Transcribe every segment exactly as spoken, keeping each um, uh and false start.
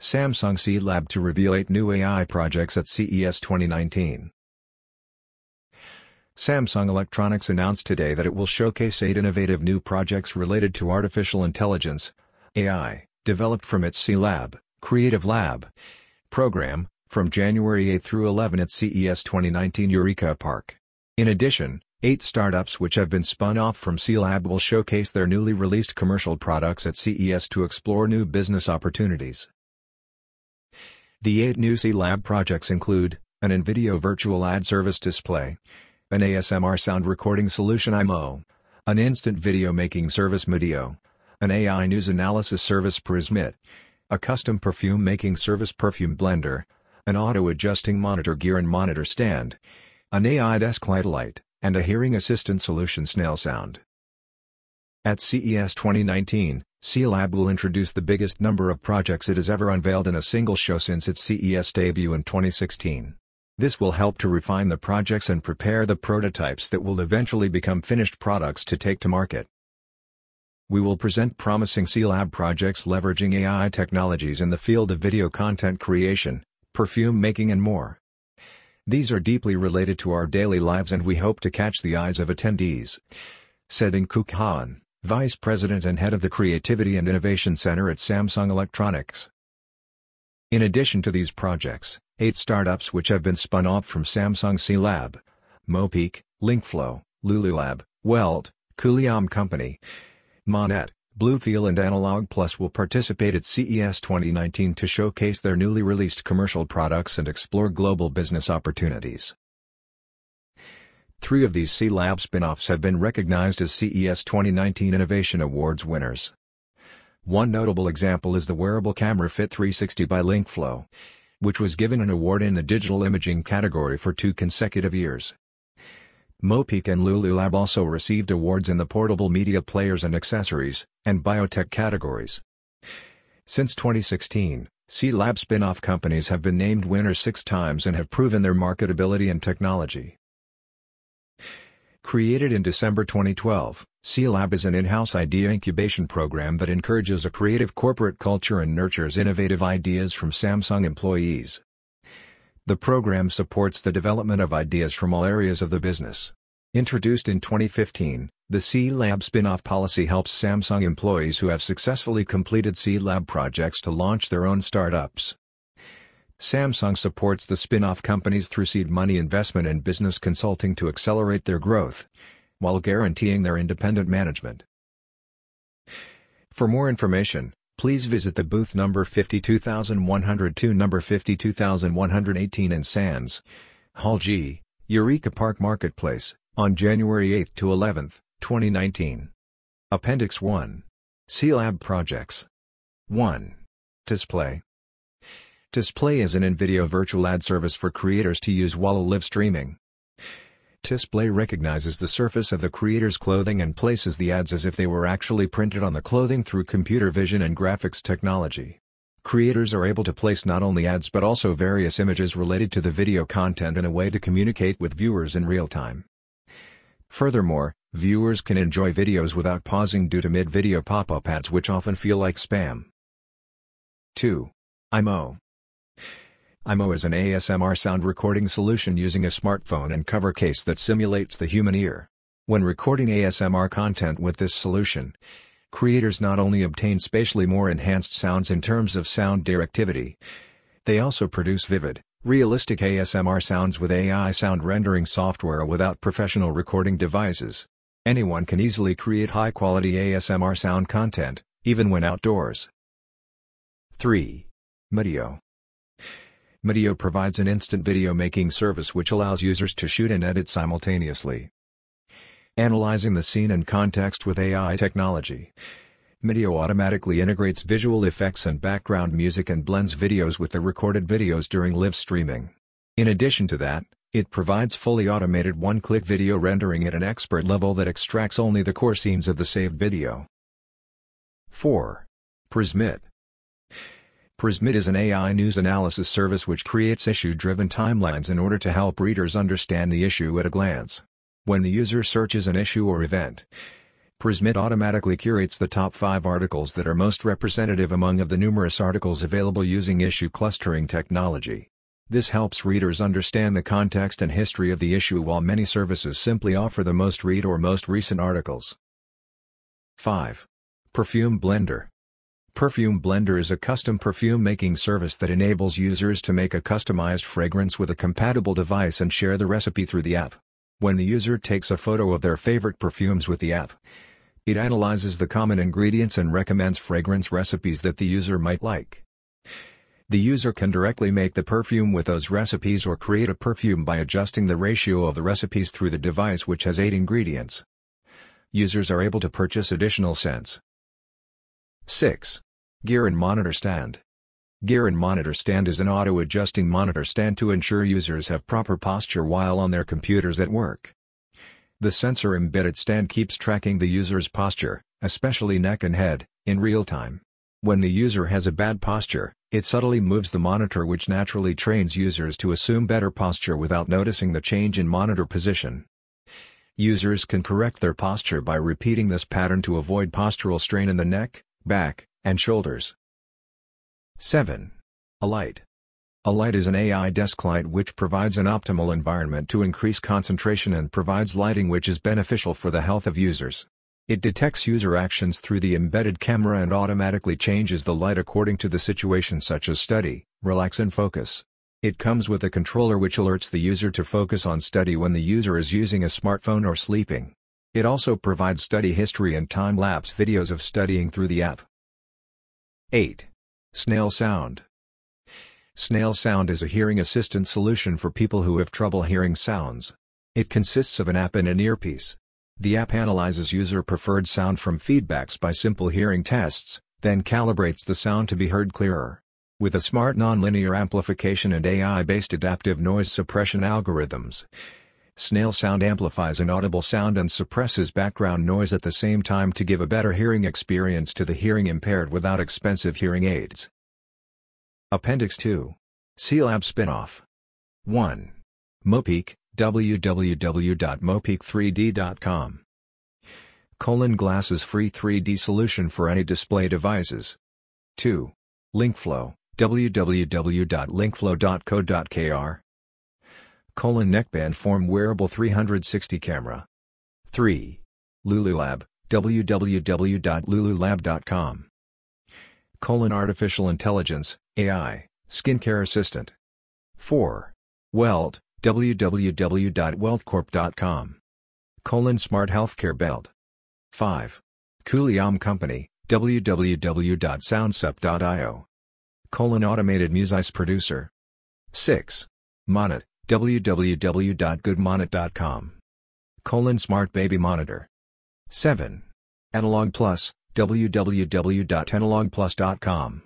Samsung C-Lab to reveal eight new A I projects at C E S twenty nineteen. Samsung Electronics announced today that it will showcase eight innovative new projects related to artificial intelligence, A I, developed from its C-Lab, Creative Lab program, from January eighth through eleventh at C E S twenty nineteen Eureka Park. In addition, eight startups which have been spun off from C-Lab will showcase their newly released commercial products at C E S to explore new business opportunities. The eight new C-Lab projects include, an in-video virtual ad service display, an A S M R sound recording solution I M O, an instant video making service Medio, an A I news analysis service Prismit, a custom perfume making service Perfume Blender, an auto-adjusting monitor gear and monitor stand, an A I desk light light, and a hearing assistant solution Snail Sound. At C E S twenty nineteen, C-Lab will introduce the biggest number of projects it has ever unveiled in a single show since its C E S debut in twenty sixteen. This will help to refine the projects and prepare the prototypes that will eventually become finished products to take to market. We will present promising C-Lab projects leveraging A I technologies in the field of video content creation, perfume making and more. These are deeply related to our daily lives and we hope to catch the eyes of attendees, said In-Kook Han, Vice President and Head of the Creativity and Innovation Center at Samsung Electronics. In addition to these projects, eight startups which have been spun off from Samsung C-Lab, Mopeak, Linkflow, Lululab, Welt, Coolium Company, Monet, Bluefeel and Analog Plus will participate at C E S twenty nineteen to showcase their newly released commercial products and explore global business opportunities. Three of these C-Lab spin-offs have been recognized as C E S twenty nineteen Innovation Awards winners. One notable example is the wearable camera Fit three sixty by Linkflow, which was given an award in the digital imaging category for two consecutive years. Mopeak and Lululab also received awards in the portable media players and accessories, and biotech categories. Since twenty sixteen, C-Lab spin-off companies have been named winners six times and have proven their marketability and technology. Created in December twenty twelve, C-Lab is an in-house idea incubation program that encourages a creative corporate culture and nurtures innovative ideas from Samsung employees. The program supports the development of ideas from all areas of the business. Introduced in twenty fifteen, the C-Lab spin-off policy helps Samsung employees who have successfully completed C-Lab projects to launch their own startups. Samsung supports the spin-off companies through seed money investment and business consulting to accelerate their growth, while guaranteeing their independent management. For more information, please visit the booth number fifty-two thousand one hundred two number fifty-two thousand one hundred eighteen in Sands, Hall G, Eureka Park Marketplace, on January eighth to eleventh, twenty nineteen. Appendix one. C-Lab Projects. one. Display. Display is an in-video virtual ad service for creators to use while live streaming. Display recognizes the surface of the creator's clothing and places the ads as if they were actually printed on the clothing through computer vision and graphics technology. Creators are able to place not only ads but also various images related to the video content in a way to communicate with viewers in real time. Furthermore, viewers can enjoy videos without pausing due to mid-video pop-up ads which often feel like spam. two. I M O. I M O is an A S M R sound recording solution using a smartphone and cover case that simulates the human ear. When recording A S M R content with this solution, creators not only obtain spatially more enhanced sounds in terms of sound directivity, they also produce vivid, realistic A S M R sounds with A I sound rendering software without professional recording devices. Anyone can easily create high-quality A S M R sound content, even when outdoors. three. Medio. Medio provides an instant video making service which allows users to shoot and edit simultaneously. Analyzing the scene and context with A I technology, Medio automatically integrates visual effects and background music and blends videos with the recorded videos during live streaming. In addition to that, it provides fully automated one-click video rendering at an expert level that extracts only the core scenes of the saved video. four. Prismit. Prismit is an A I news analysis service which creates issue-driven timelines in order to help readers understand the issue at a glance. When the user searches an issue or event, Prismit automatically curates the top five articles that are most representative among of the numerous articles available using issue clustering technology. This helps readers understand the context and history of the issue, while many services simply offer the most read or most recent articles. five. Perfume Blender. Perfume Blender is a custom perfume making service that enables users to make a customized fragrance with a compatible device and share the recipe through the app. When the user takes a photo of their favorite perfumes with the app, it analyzes the common ingredients and recommends fragrance recipes that the user might like. The user can directly make the perfume with those recipes or create a perfume by adjusting the ratio of the recipes through the device, which has eight ingredients. Users are able to purchase additional scents. six. Gear and Monitor Stand. Gear and Monitor Stand is an auto-adjusting monitor stand to ensure users have proper posture while on their computers at work. The sensor-embedded stand keeps tracking the user's posture, especially neck and head, in real time. When the user has a bad posture, it subtly moves the monitor, which naturally trains users to assume better posture without noticing the change in monitor position. Users can correct their posture by repeating this pattern to avoid postural strain in the neck, back, and shoulders. seven. Alight. Alight is an A I desk light which provides an optimal environment to increase concentration and provides lighting which is beneficial for the health of users. It detects user actions through the embedded camera and automatically changes the light according to the situation, such as study, relax and focus. It comes with a controller which alerts the user to focus on study when the user is using a smartphone or sleeping. It also provides study history and time-lapse videos of studying through the app. eight. Snail Sound. Snail Sound is a hearing assistant solution for people who have trouble hearing sounds. It consists of an app and an earpiece. The app analyzes user-preferred sound from feedbacks by simple hearing tests, then calibrates the sound to be heard clearer. With a smart nonlinear amplification and A I-based adaptive noise suppression algorithms, Snail Sound amplifies inaudible sound and suppresses background noise at the same time to give a better hearing experience to the hearing impaired without expensive hearing aids. Appendix two. C-Lab Spinoff. one. Mopeek, w w w dot mopeek three d dot com. Colon Glasses free three D solution for any display devices. two. Linkflow, w w w dot linkflow dot co dot k r. Colon Neckband Form Wearable three sixty Camera. three. Lululab, w w w dot lululab dot com. Colon Artificial Intelligence, A I, Skincare Assistant. four. Welt, w w w dot weltcorp dot com. Colon Smart Healthcare Belt. five. Coolium Company, w w w dot soundsup dot i o. Colon Automated Music Producer. six. Monit, w w w dot goodmonit dot com. Colon Smart Baby Monitor. seven. Analog Plus, w w w dot analog plus dot com.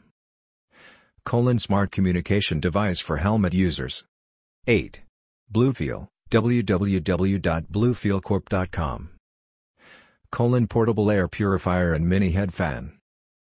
Colon Smart Communication Device for Helmet Users. eight. Bluefeel, w w w dot bluefeel corp dot com. Colon Portable Air Purifier and Mini Head Fan.